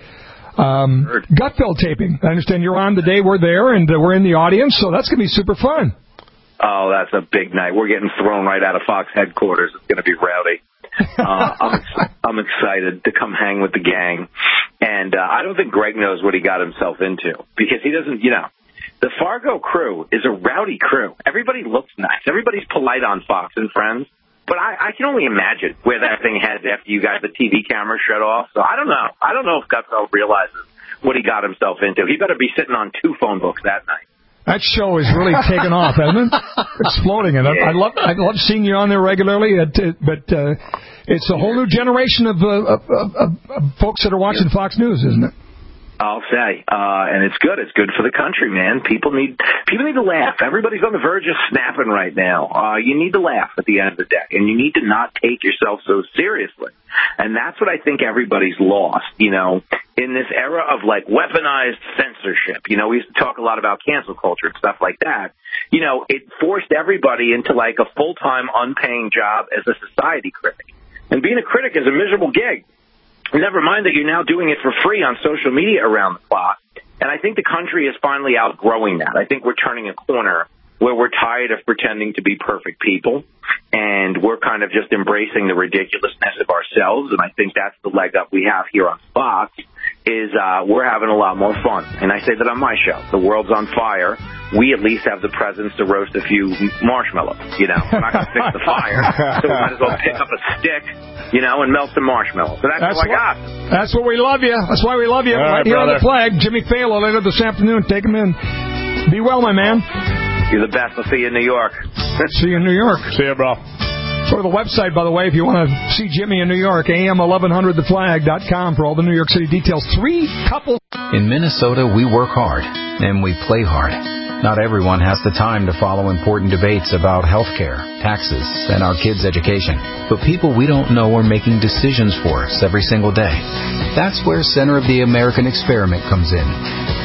uh, um, Gutfeld taping. I understand you're on the day we're there, and uh, we're in the audience, so that's going to be super fun. Oh, that's a big night. We're getting thrown right out of Fox headquarters. It's going to be rowdy. uh, I'm, I'm excited to come hang with the gang. And uh, I don't think Greg knows what he got himself into because he doesn't, you know, the Fargo crew is a rowdy crew. Everybody looks nice. Everybody's polite on Fox and Friends. But I, I can only imagine where that thing heads after you got the T V camera shut off. So I don't know. I don't know if Gutfeld realizes what he got himself into. He better be sitting on two phone books that night. That show is really taken off, hasn't it? Exploding, and I, I love I love seeing you on there regularly. It, it, but uh, it's a whole new generation of, uh, of, of, of folks that are watching Fox News, isn't it? I'll say, uh, and it's good. It's good for the country, man. People need people need to laugh. Everybody's on the verge of snapping right now. Uh, you need to laugh at the end of the day, and you need to not take yourself so seriously. And that's what I think everybody's lost, you know, in this era of, like, weaponized censorship. You know, we used to talk a lot about cancel culture and stuff like that. You know, it forced everybody into, like, a full-time, unpaying job as a society critic. And being a critic is a miserable gig. Never mind that you're now doing it for free on social media around the clock. And I think the country is finally outgrowing that. I think we're turning a corner where we're tired of pretending to be perfect people, and we're kind of just embracing the ridiculousness of ourselves. And I think that's the leg up we have here on Fox, is uh, we're having a lot more fun. And I say that on my show. The world's on fire. We at least have the presence to roast a few marshmallows. You know, we're not going to fix the fire, so we might as well pick up a stick, you know, and melt some marshmallows. So that's, that's what I got. That's what we love you. That's why we love you. All right, right here brother. on the flag, Jimmy Fallon later this afternoon. Take him in. Be well, my man. You're the best. I'll see you in New York. See you in New York. See you, bro. Go to the website, by the way, if you want to see Jimmy in New York, A M eleven hundred the flag dot com for all the New York City details. Three couples. In Minnesota, we work hard, and we play hard. Not everyone has the time to follow important debates about health care, taxes, and our kids' education. But people we don't know are making decisions for us every single day. That's where Center of the American Experiment comes in.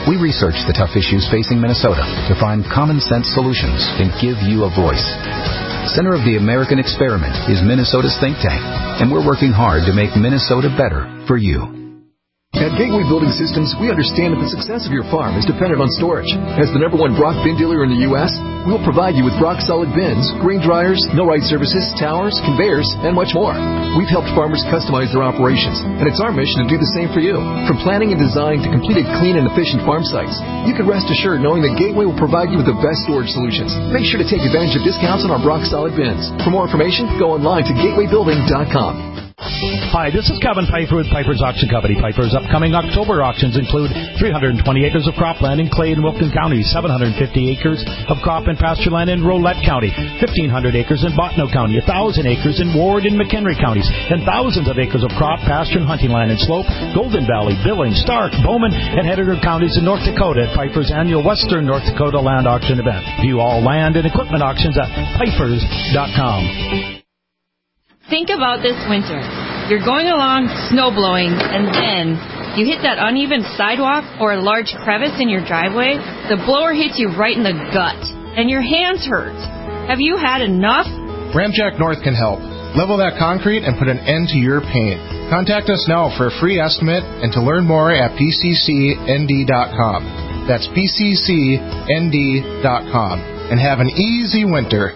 We research the tough issues facing Minnesota to find common sense solutions and give you a voice. Center of the American Experiment is Minnesota's think tank, and we're working hard to make Minnesota better for you. At Gateway Building Systems, we understand that the success of your farm is dependent on storage. As the number one Brock bin dealer in the U S, we'll provide you with Brock solid bins, grain dryers, millwright services, towers, conveyors, and much more. We've helped farmers customize their operations, and it's our mission to do the same for you. From planning and design to completed clean and efficient farm sites, you can rest assured knowing that Gateway will provide you with the best storage solutions. Make sure to take advantage of discounts on our Brock solid bins. For more information, go online to gateway building dot com. Hi, this is Kevin Piper with Piper's Auction Company. Piper's upcoming October auctions include three hundred twenty acres of cropland in Clay and Wilton counties, seven hundred fifty acres of crop and pasture land in Rolette County, fifteen hundred acres in Bottineau County, one thousand acres in Ward and McHenry counties, and thousands of acres of crop, pasture, and hunting land in Slope, Golden Valley, Billings, Stark, Bowman, and Heidegger counties in North Dakota at Piper's annual Western North Dakota Land Auction event. View all land and equipment auctions at pipers dot com. Think about this winter. You're going along snowblowing, and then you hit that uneven sidewalk or a large crevice in your driveway. The blower hits you right in the gut, and your hands hurt. Have you had enough? Ramjack North can help. Level that concrete and put an end to your pain. Contact us now for a free estimate and to learn more at p c c n d dot com. That's p c c n d dot com. And have an easy winter.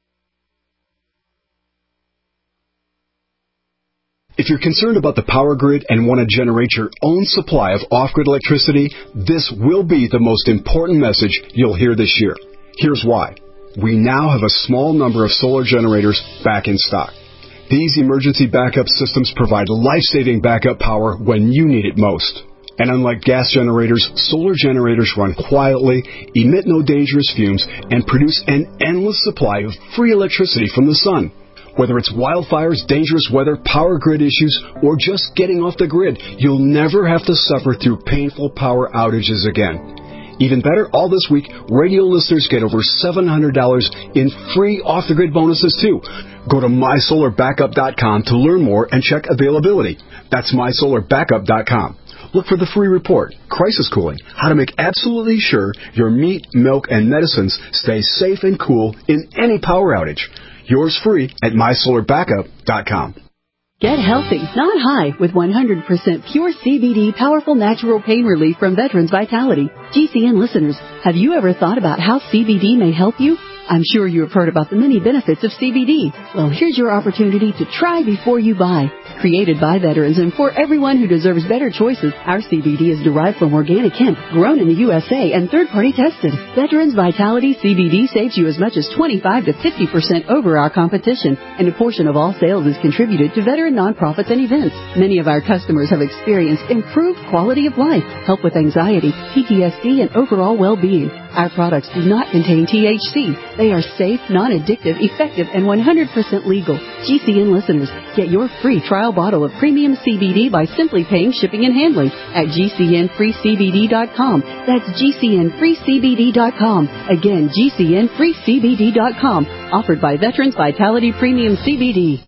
If you're concerned about the power grid and want to generate your own supply of off-grid electricity, this will be the most important message you'll hear this year. Here's why. We now have a small number of solar generators back in stock. These emergency backup systems provide life-saving backup power when you need it most. And unlike gas generators, solar generators run quietly, emit no dangerous fumes, and produce an endless supply of free electricity from the sun. Whether it's wildfires, dangerous weather, power grid issues, or just getting off the grid, you'll never have to suffer through painful power outages again. Even better, all this week, radio listeners get over seven hundred dollars in free off-the-grid bonuses, too. Go to my solar backup dot com to learn more and check availability. That's my solar backup dot com. Look for the free report, Crisis Cooling, how to make absolutely sure your meat, milk, and medicines stay safe and cool in any power outage. Yours free at my solar backup dot com. Get healthy, not high, with one hundred percent pure C B D powerful natural pain relief from Veterans Vitality. G C N listeners, have you ever thought about how C B D may help you? I'm sure you have heard about the many benefits of C B D. Well, here's your opportunity to try before you buy. Created by veterans and for everyone who deserves better choices, our C B D is derived from organic hemp, grown in the U S A, and third-party tested. Veterans Vitality C B D saves you as much as twenty-five to fifty percent over our competition, and a portion of all sales is contributed to veteran nonprofits and events. Many of our customers have experienced improved quality of life, help with anxiety, P T S D, and overall well-being. Our products do not contain T H C. They are safe, non-addictive, effective, and one hundred percent legal. G C N listeners, get your free trial bottle of premium C B D by simply paying shipping and handling at G C N free C B D dot com. That's G C N free C B D dot com. Again, G C N free C B D dot com. Offered by Veterans Vitality Premium C B D.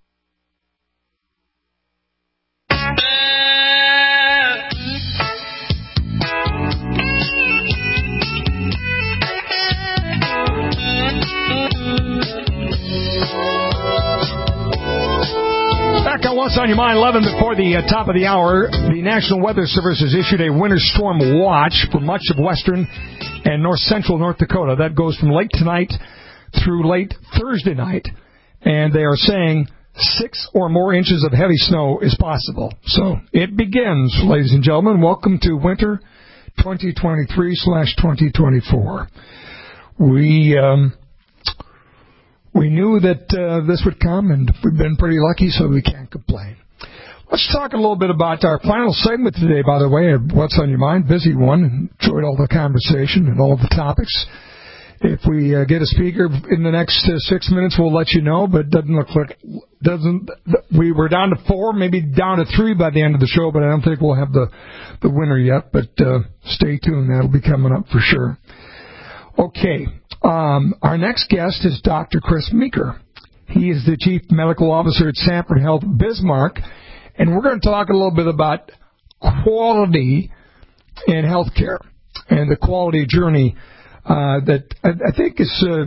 Back on What's on Your Mind, eleven before the uh, top of the hour. The National Weather Service has issued a winter storm watch for much of western and north central North Dakota. That goes from late tonight through late Thursday night. And they are saying six or more inches of heavy snow is possible. So it begins, ladies and gentlemen. Welcome to winter twenty twenty-three slash twenty twenty-four. We... Um, We knew that uh, this would come, and we've been pretty lucky, so we can't complain. Let's talk a little bit about our final segment today, by the way, of What's on Your Mind. Busy one. Enjoyed all the conversation and all the topics. If we uh, get a speaker in the next uh, six minutes, we'll let you know, but it doesn't look like... doesn't. We were down to four, maybe down to three by the end of the show, but I don't think we'll have the, the winner yet. But uh, stay tuned. That'll be coming up for sure. Okay. Um, our next guest is Doctor Chris Meeker. He is the Chief Medical Officer at Sanford Health Bismarck, and we're going to talk a little bit about quality in healthcare. and the quality journey uh, that I, I think is uh,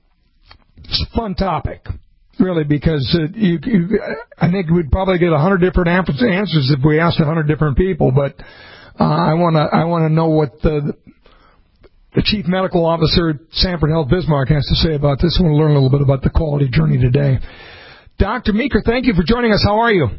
it's a fun topic, really, because uh, you, you, I think we'd probably get a hundred different answers if we asked a hundred different people. But uh, I want to I want to know what the, the chief medical officer at Sanford Health Bismarck has to say about this. I want to learn a little bit about the quality journey today. Doctor Meeker, thank you for joining us. How are you?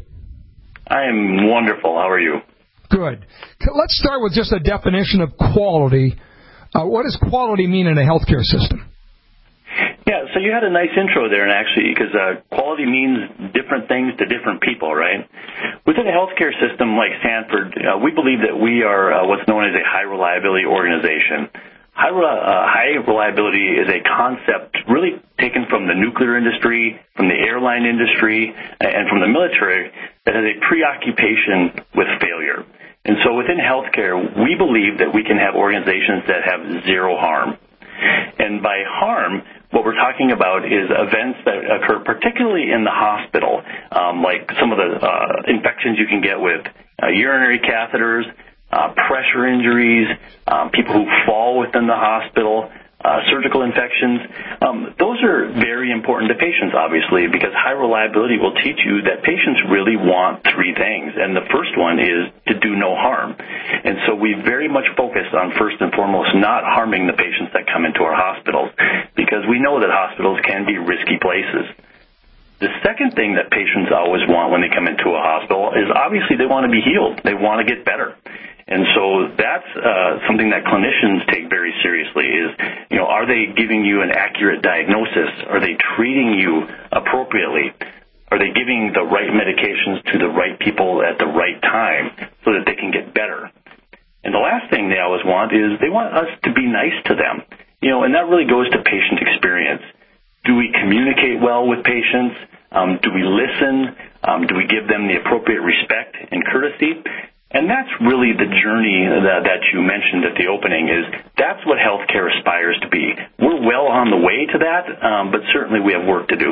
I am wonderful. How are you? Good. Let's start with just a definition of quality. Uh, what does quality mean in a healthcare system? Yeah, so you had a nice intro there, and actually, because uh, quality means different things to different people, right? Within a healthcare system like Sanford, uh, we believe that we are uh, what's known as a high reliability organization. High, uh, high reliability is a concept really taken from the nuclear industry, from the airline industry, and from the military that has a preoccupation with failure. And so within healthcare, we believe that we can have organizations that have zero harm. And by harm, what we're talking about is events that occur particularly in the hospital, um, like some of the uh, infections you can get with uh, urinary catheters, Uh, pressure injuries, um, people who fall within the hospital, uh, surgical infections. Um, those are very important to patients, obviously, because high reliability will teach you that patients really want three things. And the first one is to do no harm. And so we very much focus on, first and foremost, not harming the patients that come into our hospitals, because we know that hospitals can be risky places. The second thing that patients always want when they come into a hospital is obviously they want to be healed. They want to get better. And so that's uh, something that clinicians take very seriously is, you know, are they giving you an accurate diagnosis? Are they treating you appropriately? Are they giving the right medications to the right people at the right time so that they can get better? And the last thing they always want is they want us to be nice to them. You know, and that really goes to patient experience. Do we communicate well with patients? Um, do we listen? Um, do we give them the appropriate respect and courtesy? And that's really the journey that, that you mentioned at the opening is that's what healthcare aspires to be. We're well on the way to that, um, but certainly we have work to do.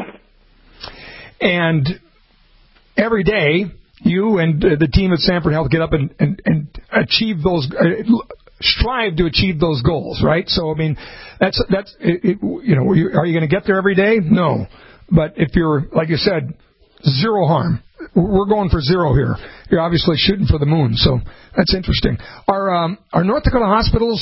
And every day, you and uh, the team at Sanford Health get up and, and, and achieve those, uh, strive to achieve those goals, right? So, I mean, that's, that's it, it, you know, are you going to get there every day? No. But if you're, like you said, zero harm. We're going for zero here. You're obviously shooting for the moon, so that's interesting. Are um, are North Dakota hospitals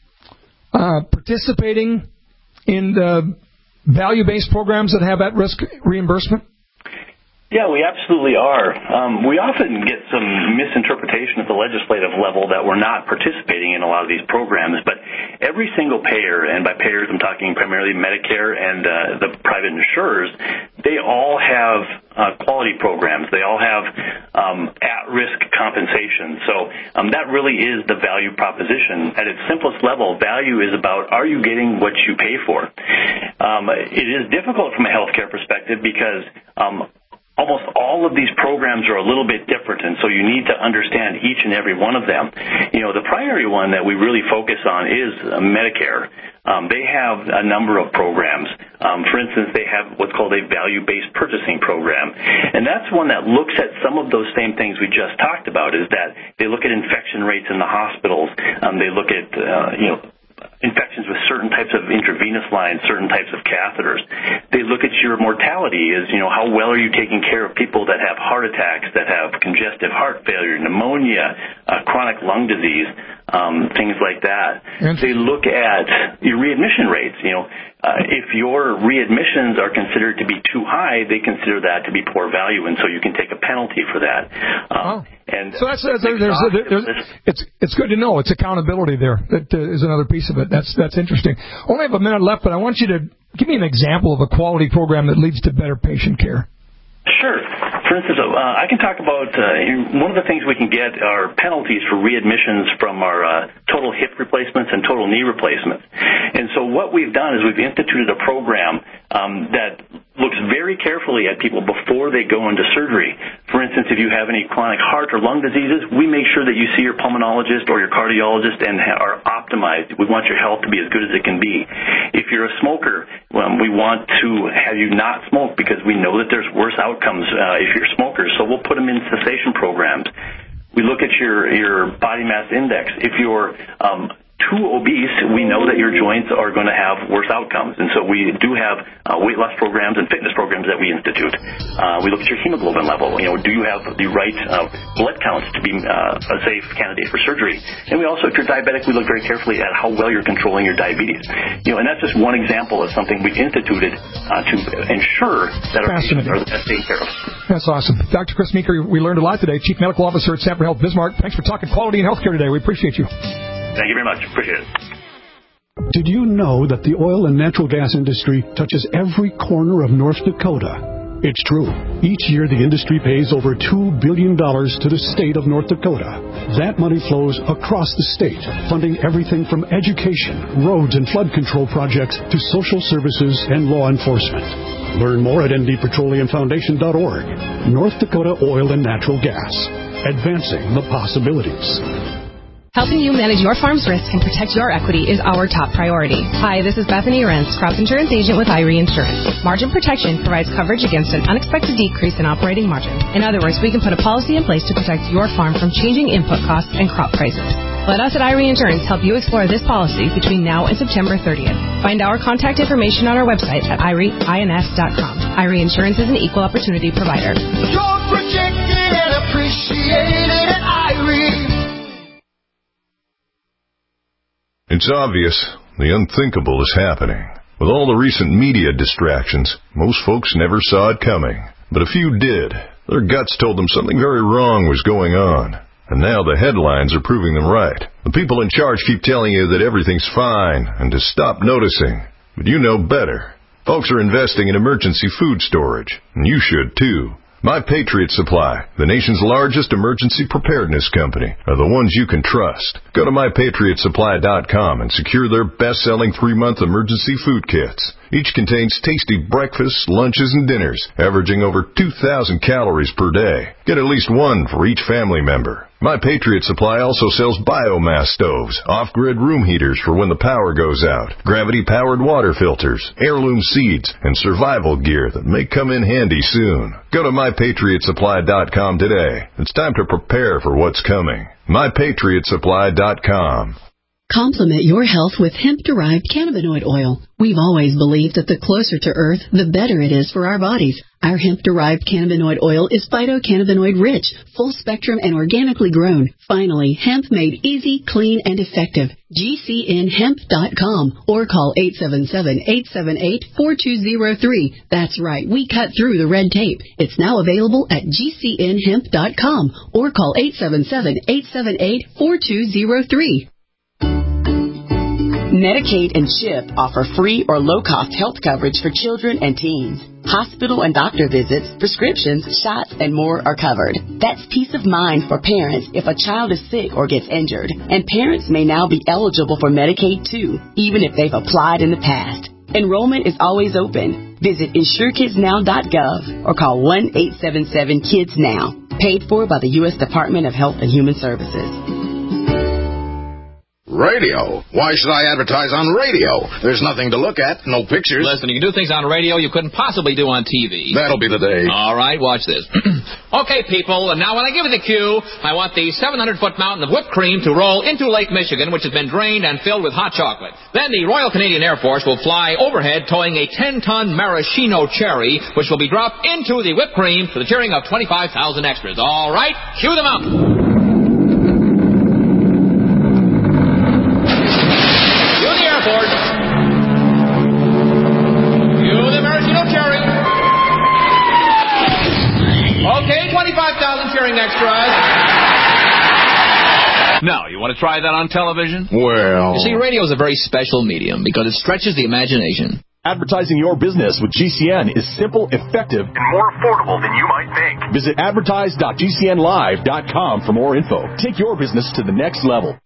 uh, participating in the value-based programs that have at-risk reimbursement? Yeah, we absolutely are. Um, we often get some misinterpretation at the legislative level that we're not participating in a lot of these programs, but every single payer, and by payers I'm talking primarily Medicare and uh, the private insurers, they all have uh, quality programs. They all have um, at-risk compensation. So um, that really is the value proposition. At its simplest level, value is about are you getting what you pay for? Um, it is difficult from a healthcare perspective because um, almost all of these programs are a little bit different, and so you need to understand each and every one of them. You know, the primary one that we really focus on is uh, Medicare. Um, they have a number of programs. Um, for instance, they have what's called a value-based purchasing program, and that's one that looks at some of those same things we just talked about, is that they look at infection rates in the hospitals. Um, they look at, uh, you know, infections with certain types of intravenous lines, certain types of catheters. They look at your mortality as, you know, how well are you taking care of people that have heart attacks, that have congestive heart failure, pneumonia, uh, chronic lung disease, um, things like that. They look at your readmission rates. You know, uh, if your readmissions are considered to be too high, they consider that to be poor value, and so you can take a penalty for that. Um, oh. And so that's, that's there's, there's, there's, it's it's good to know. It's accountability there. That uh, is another piece of it. That's that's interesting. Only have a minute left, but I want you to give me an example of a quality program that leads to better patient care. Sure. For instance, uh, I can talk about uh, one of the things we can get are penalties for readmissions from our uh, total hip replacements and total knee replacements. And so what we've done is we've instituted a program um, that looks very carefully at people before they go into surgery. For instance, if you have any chronic heart or lung diseases, we make sure that you see your pulmonologist or your cardiologist and are optimized. We want your health to be as good as it can be. If you're a smoker, um, we want to have you not smoke because we know that there's worse outcomes uh, if you're smokers, so we'll put them in cessation programs. We look at your, your body mass index. If you're um, too obese, we know that your joints are going to have worse outcomes. And so we do have uh, weight loss programs and fitness programs that we institute. Uh, we look at your hemoglobin level. You know, do you have the right uh, blood counts to be uh, a safe candidate for surgery? And we also, if you're diabetic, we look very carefully at how well you're controlling your diabetes. You know, and that's just one example of something we've instituted uh, to ensure that our patients are the best taken care of. That's awesome. Doctor Chris Meeker, we learned a lot today. Chief Medical Officer at Sanford Health Bismarck. Thanks for talking quality and healthcare today. We appreciate you. Thank you very much. Appreciate it. Did you know that the oil and natural gas industry touches every corner of North Dakota? It's true. Each year, the industry pays over two billion dollars to the state of North Dakota. That money flows across the state, funding everything from education, roads and flood control projects to social services and law enforcement. Learn more at N D Petroleum Foundation dot org. North Dakota Oil and Natural Gas. Advancing the possibilities. Helping you manage your farm's risk and protect your equity is our top priority. Hi, this is Bethany Rentz, crop insurance agent with I R E Insurance. Margin protection provides coverage against an unexpected decrease in operating margin. In other words, we can put a policy in place to protect your farm from changing input costs and crop prices. Let us at I R E Insurance help you explore this policy between now and September thirtieth. Find our contact information on our website at I R E ins dot com. I R E Insurance is an equal opportunity provider. You're protected and appreciated at I R E. It's obvious the unthinkable is happening. With all the recent media distractions, most folks never saw it coming. But a few did. Their guts told them something very wrong was going on. And now the headlines are proving them right. The people in charge keep telling you that everything's fine and to stop noticing. But you know better. Folks are investing in emergency food storage, and you should too. My Patriot Supply, the nation's largest emergency preparedness company, are the ones you can trust. Go to my patriot supply dot com and secure their best-selling three-month emergency food kits. Each contains tasty breakfasts, lunches, and dinners, averaging over two thousand calories per day. Get at least one for each family member. My Patriot Supply also sells biomass stoves, off-grid room heaters for when the power goes out, gravity-powered water filters, heirloom seeds, and survival gear that may come in handy soon. Go to my patriot supply dot com today. It's time to prepare for what's coming. my patriot supply dot com. Complement your health with hemp-derived cannabinoid oil. We've always believed that the closer to Earth, the better it is for our bodies. Our hemp-derived cannabinoid oil is phytocannabinoid-rich, full-spectrum, and organically grown. Finally, hemp made easy, clean, and effective. G C N hemp dot com or call eight seven seven, eight seven eight, four two zero three. That's right, we cut through the red tape. It's now available at G C N hemp dot com or call eight seven seven, eight seven eight, four two zero three. Medicaid and CHIP offer free or low-cost health coverage for children and teens. Hospital and doctor visits, prescriptions, shots, and more are covered. That's peace of mind for parents if a child is sick or gets injured. And parents may now be eligible for Medicaid, too, even if they've applied in the past. Enrollment is always open. Visit insure kids now dot gov or call one eight seven seven kids now. Paid for by the U S Department of Health and Human Services. Radio? Why should I advertise on radio? There's nothing to look at, no pictures. Listen, you can do things on radio you couldn't possibly do on T V. That'll be the day. All right, watch this. Okay, people, and now when I give you the cue, I want the seven hundred foot mountain of whipped cream to roll into Lake Michigan, which has been drained and filled with hot chocolate. Then the Royal Canadian Air Force will fly overhead towing a ten ton maraschino cherry, which will be dropped into the whipped cream to the cheering of twenty-five thousand extras. All right, cue them up. twenty-five thousand cheering extras. Now, you want to try that on television? Well... You see, radio is a very special medium because it stretches the imagination. Advertising your business with G C N is simple, effective, and more affordable than you might think. Visit advertise dot G C N live dot com for more info. Take your business to the next level.